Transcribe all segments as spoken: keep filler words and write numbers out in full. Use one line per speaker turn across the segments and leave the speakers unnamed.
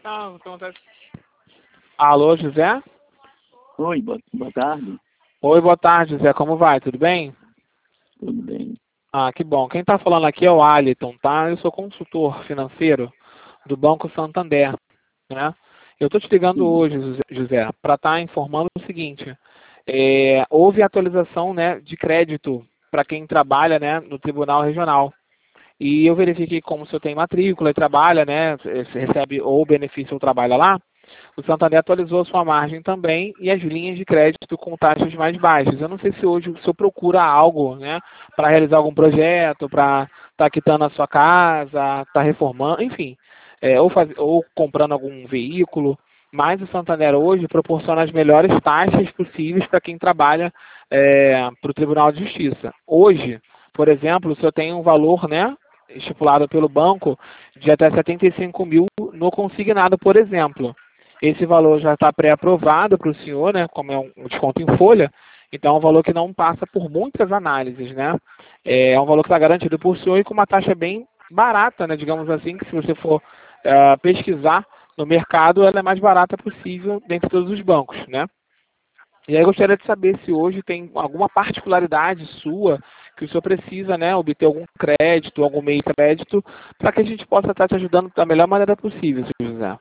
Não, acontece. Alô, José?
Oi, boa, boa tarde.
Oi, boa tarde, José. Como vai? Tudo bem?
Tudo bem?
Ah, que bom. Quem está falando aqui é o Aliton, tá? Eu sou consultor financeiro do Banco Santander, né? Eu estou te ligando
Sim.
hoje, José, para estar informando o seguinte. É, houve atualização, né, de crédito para quem trabalha, né, no Tribunal Regional. E eu verifiquei como o senhor tem matrícula e trabalha, né, se recebe ou benefício ou trabalha lá. O Santander atualizou a sua margem também e as linhas de crédito com taxas mais baixas. Eu não sei se hoje o senhor procura algo, né, para realizar algum projeto, para estar quitando a sua casa, estar reformando, enfim, é, ou, faz, ou comprando algum veículo. Mas o Santander hoje proporciona as melhores taxas possíveis para quem trabalha é, para o Tribunal de Justiça. Hoje, por exemplo, o senhor tem um valor, né, estipulado pelo banco de até setenta e cinco mil no consignado, por exemplo. Esse valor já está pré-aprovado para o senhor, né, como é um desconto em folha, então é um valor que não passa por muitas análises, né? É um valor que está garantido por senhor e com uma taxa bem barata, né, digamos assim, que se você for uh, pesquisar no mercado, ela é mais barata possível dentre todos os bancos, né? E aí eu gostaria de saber se hoje tem alguma particularidade sua que o senhor precisa, né, obter algum crédito, algum meio de crédito, para que a gente possa estar te ajudando da melhor maneira possível, senhor José.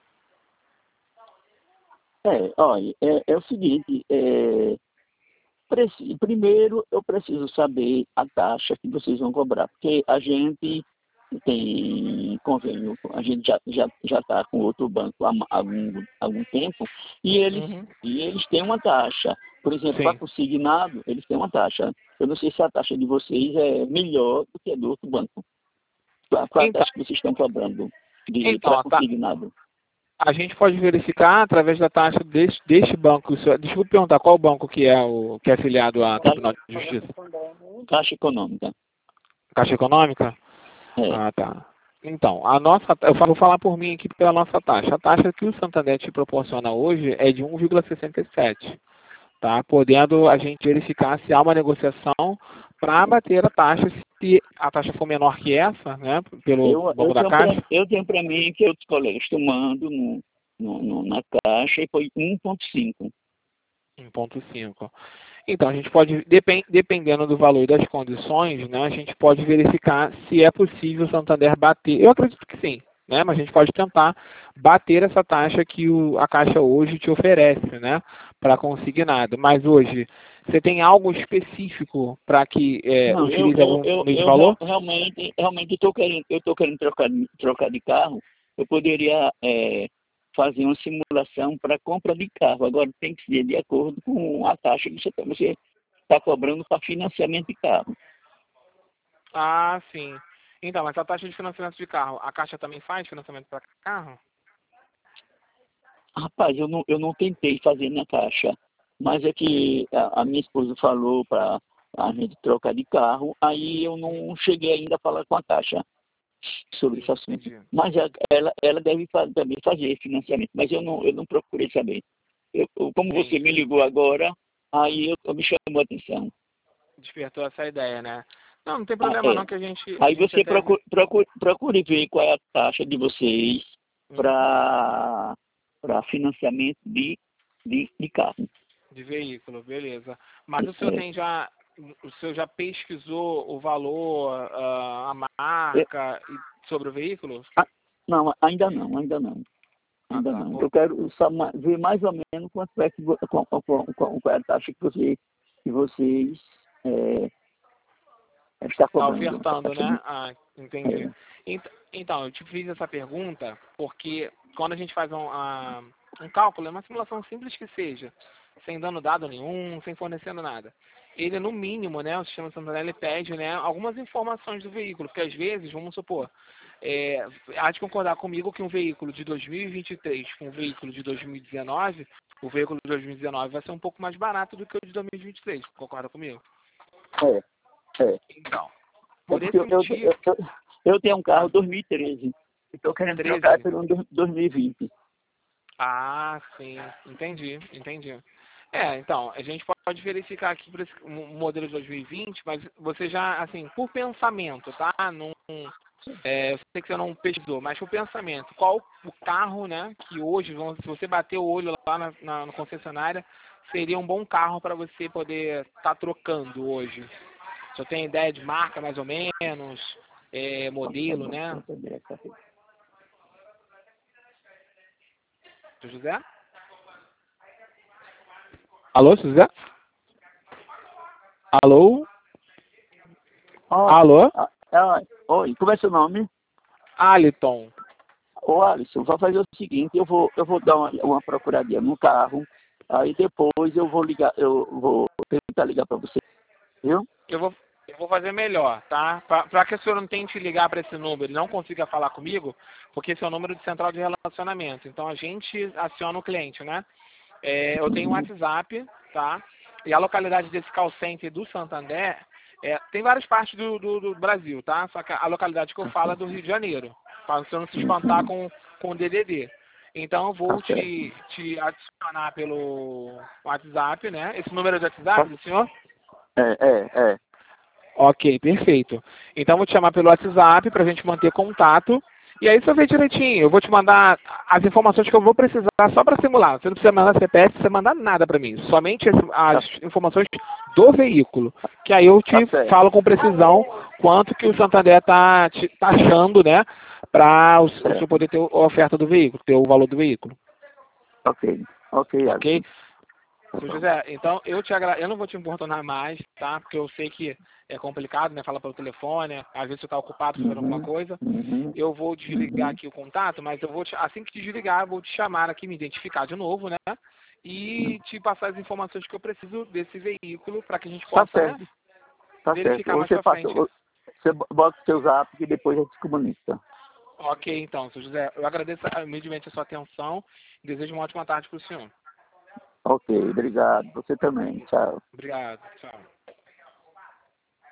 É, olha, é, é o seguinte, é, preci- primeiro eu preciso saber a taxa que vocês vão cobrar, porque a gente tem convênio, a gente já já já está com outro banco há ma- algum, algum tempo, e eles,
Uhum.
e eles têm uma taxa. Por exemplo, para
Sim.
consignado, eles têm uma taxa. Eu não sei se a taxa de vocês é melhor do que a do outro banco. Qual qual a
Então,
taxa que vocês estão cobrando de
então
para
a, ta-
consignado?
a gente pode verificar através da taxa deste, deste banco. O senhor- Deixa eu perguntar qual banco que é o que é afiliado à Tribunal de Justiça?
Caixa Econômica.
Caixa Econômica?
É.
Ah, tá. Então, a nossa, eu vou falar por mim aqui pela nossa taxa. A taxa que o Santander te proporciona hoje é de um vírgula sessenta e sete, tá? Podendo a gente verificar se há uma negociação para bater a taxa, se a taxa for menor que essa, né, pelo
Eu,
Banco
eu
da
tenho para
Caixa,
eu tenho para mim que outros colegas tomando no, no, no- na caixa e foi um vírgula cinco.
um vírgula cinco. Então, a gente pode, depen- dependendo do valor e das condições, né, a gente pode verificar se é possível o Santander bater. Eu acredito que sim, né, mas a gente pode tentar bater essa taxa que o- a Caixa hoje te oferece, né, para consignado. Mas hoje, você tem algo específico para que é,
Não, eu,
utilize
eu,
algum
eu,
meio de
eu real-
valor?
realmente realmente estou querendo eu tô querendo trocar de- trocar de carro. Eu poderia é, fazer uma simulação para compra de carro. Agora tem que ser de acordo com a taxa que você está você tá cobrando para financiamento de carro.
Ah, sim. Então, mas a taxa de financiamento de carro, a Caixa também faz financiamento para carro?
Rapaz, eu não, eu não tentei fazer na caixa, mas é que a, a minha esposa falou para a gente trocar de carro, aí eu não cheguei ainda a falar com a caixa sobre esse assunto.
Entendi.
Mas a- ela, ela deve fa- também fazer financiamento, mas eu não, eu não procurei saber. Eu, eu- como você me
Entendi.
ligou agora, aí eu, eu me chamou a atenção.
Despertou essa ideia, né? Não, não tem
Ah,
problema não
é.
que a gente, a
Aí
gente
você
até...
procure, procure, procure ver qual é a taxa de vocês
Hum,
para financiamento de, de, de carro.
de veículo, beleza. Mas o senhor
É,
tem já... O senhor já pesquisou o valor, ah, a
é,
marca e sobre o veículo?
ah, não, ainda não, ainda não.
Ah,
Ainda
tá.
não.
Pô,
Eu quero só ma- ver mais ou menos quanto é que vo- qual, qual, qual, qual é a taxa que, você, que vocês é, está
tá
cobrando. A
ofertando,
taxa de,
né? Ah, entendi.
é,
Ent- Então, eu te fiz essa pergunta porque quando a gente faz um, ah, um cálculo, é uma simulação simples que seja, sem dando dado nenhum, sem fornecendo nada. Ele, no mínimo, né, o sistema Santander, ele pede, né, algumas informações do veículo, porque às vezes, vamos supor, é, há de concordar comigo que um veículo de dois mil e vinte e três com um veículo de dois mil e dezenove, o veículo de dois mil e dezenove vai ser um pouco mais barato do que o de dois mil e vinte e três, concorda comigo?
é, é.
Então,
É
por
porque
esse
eu, eu,
motivo,
eu, eu, eu tenho um carro
ah,
dois mil e treze e estou querendo trocar
treze.
por um do- dois mil e vinte.
Ah, sim, entendi, entendi. É, então, a gente pode verificar aqui por esse mo- modelo de dois mil e vinte, mas você já, assim, por pensamento, tá? Não, É, eu sei que você não pesquisou, mas o pensamento, qual o carro, né, que hoje, se você bater o olho lá na, na, na concessionária, seria um bom carro para você poder estar tá trocando hoje? Você tem ideia de marca, mais ou menos, é, modelo, né? Seu José? Alô, seu José? Alô?
Oh,
Alô?
ah, ah, oi, como é seu nome?
Aliton.
Ô Alisson, vou fazer o seguinte, eu vou, eu vou dar uma, uma procuradinha no carro, aí depois eu vou ligar, eu vou tentar ligar para você, viu?
Eu vou, eu vou fazer melhor, tá? Para que o senhor não tente ligar para esse número e não consiga falar comigo, porque esse é o número de central de relacionamento. Então a gente aciona o cliente, né? É, eu tenho um WhatsApp, tá? E a localidade desse call center do Santander, é, tem várias partes do, do, do Brasil, tá? Só que a localidade que eu falo é do Rio de Janeiro, para você não se espantar com, com o D D D. Então eu vou te, te adicionar pelo WhatsApp, né? Esse número é de WhatsApp do senhor?
É, é, é.
Ok, perfeito. Então vou te chamar pelo WhatsApp para a gente manter contato. E aí você vê direitinho. Eu vou te mandar as informações que eu vou precisar só para simular. Você não precisa mandar C P F, você mandar nada para mim. Somente as informações do veículo. Que aí eu te
Tá
falo com precisão quanto que o Santander está tá achando, né? Para o senhor poder ter a oferta do veículo, ter o valor do veículo.
Ok, ok,
Ok?
Alisson.
Seu José, então eu te agra... eu não vou te importunar mais, tá? Porque eu sei que é complicado, né? Falar pelo telefone, às vezes você está ocupado fazendo
Uhum,
alguma coisa.
uhum,
Eu vou desligar
uhum.
aqui o contato, mas eu vou te... assim que desligar, eu vou te chamar aqui, me identificar de novo, né? E te passar as informações que eu preciso desse veículo para que a gente
Tá
possa, né?
certo, tá certo.
Verificar mais
Você
pra
passa,
frente.
você bota o seu zap e depois a gente se comunica.
Ok, então, seu José, eu agradeço humildemente a sua atenção e desejo uma ótima tarde para o senhor.
Ok, obrigado. Você também. Tchau.
Obrigado, tchau.